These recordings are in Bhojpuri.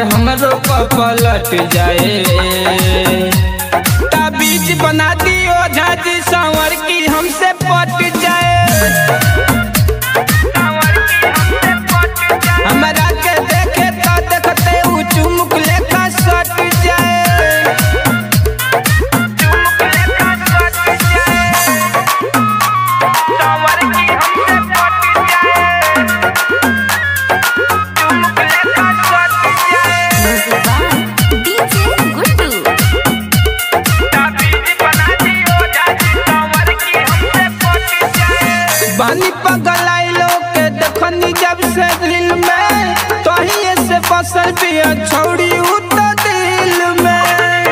हमरो पलट जाए। ताबीज बना दियो झाजी सांवर की हमसे पट जाए। हमरा के देखे तो देखते ऊ चुमुक लेखा सट जाए। बानी पगलाइलो के देखनी जब से दिल में, तोहिए से फसल पिया छोड़ी उता दिल में।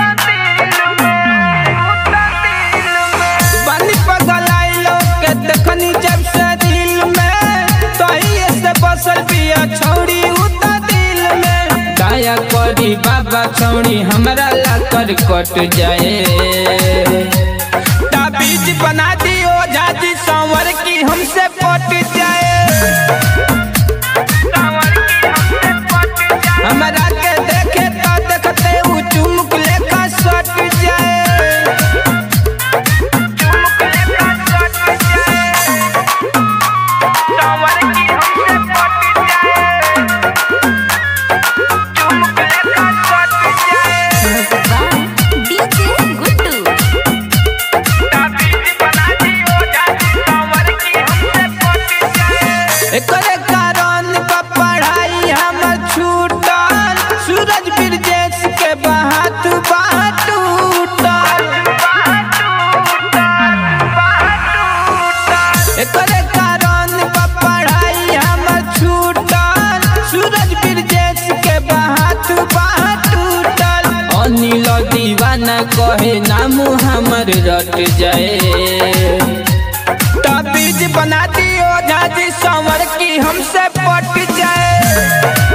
बानी पगलाइलो के देखनी जब से दिल में, तोहिए से फसल पिया छोड़ी उता दिल में। दया करी बाबा छोड़ी हमरा ला कर कट जाए। ताबीज बना दियो झाजी सांवर की हमसे पट जाए। हमरा के देखे तो देखते ऊ चुमुक लेखा सट जाए। एकरे कारण बा पढ़ाई हमर छूटल, सूरज बिरजेश के बात टूटल। एकरे कारण बा पढ़ाई हमर छूटल, सूरज बिरजेश के बात टूटल। अनिल दीवाना कहे नाम हमर रट जाए। ताबीज बना दियो झाजी सांवर की हमसे पट जाए।